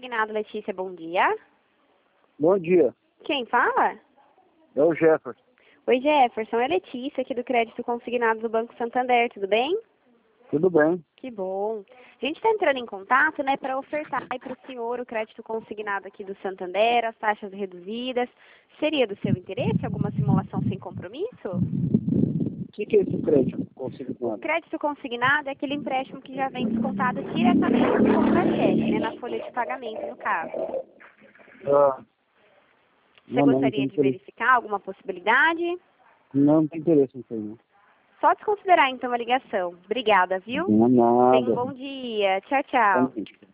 Consignado, Letícia, bom dia. Bom dia, Quem fala? é o Jefferson. Oi, Jefferson, é Letícia, aqui do Crédito Consignado do Banco Santander, tudo bem? Tudo bem? Que bom. A gente está entrando em contato, né, para ofertar para o senhor o crédito consignado aqui do Santander, as taxas reduzidas. Seria do seu interesse alguma simulação sem compromisso? O que é esse crédito consignado? Crédito consignado é aquele empréstimo que já vem descontado diretamente no contra-cheque, né, na folha de pagamento, no caso. Ah, Você gostaria de verificar alguma possibilidade? não tem interesse nisso aí, não. Só desconsiderar então a ligação. Obrigada, viu? Não é Tenha um nada. bom dia. Tchau, tchau.